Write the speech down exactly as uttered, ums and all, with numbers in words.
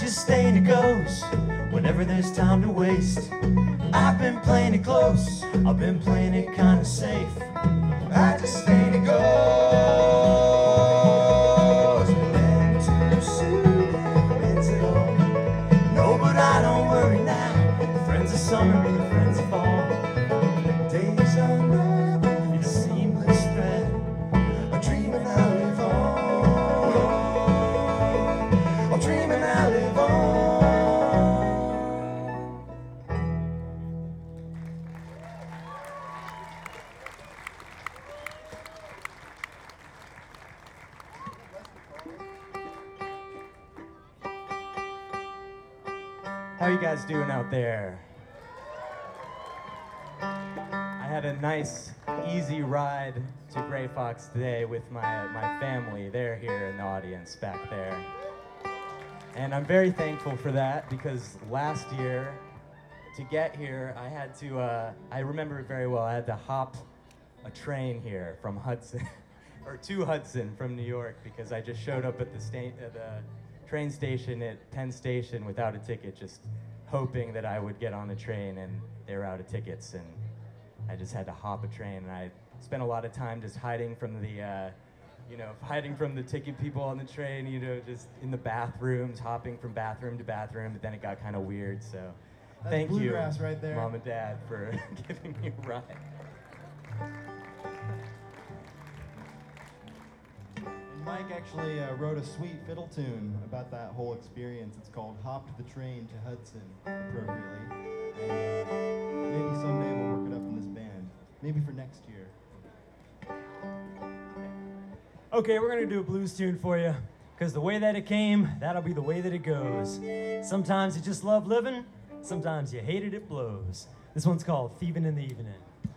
just stay and it goes whenever there's time to waste. I've been playing it close, I've been playing it kinda safe. I just stay and it goes. Been too soon, been too long. No, but I don't worry now. The friends of summer and the friends of fall. Days unravel in a seamless thread. A dream and I live on. I'm dreaming I live on. How you guys doing out there? I had a nice, easy ride to Grey Fox today with my, my family. They're here in the audience back there. And I'm very thankful for that because last year, to get here, I had to, uh, I remember it very well, I had to hop a train here from Hudson, or to Hudson from New York because I just showed up at the, sta- at the train station at Penn Station without a ticket, just hoping that I would get on the train, and they were out of tickets, and I just had to hop a train, and I spent a lot of time just hiding from the, uh, you know, hiding from the ticket people on the train, you know, just in the bathrooms, hopping from bathroom to bathroom, but then it got kind of weird, so That's thank you, bluegrass right there. Mom and Dad, for giving me a ride. Mike actually uh, wrote a sweet fiddle tune about that whole experience. It's called Hopped the Train to Hudson, appropriately. And uh, maybe someday we'll work it up in this band. Maybe for next year. Okay, we're gonna do a blues tune for you, because the way that it came, that'll be the way that it goes. Sometimes you just love living, sometimes you hate it, it blows. This one's called Thieving in the Evening.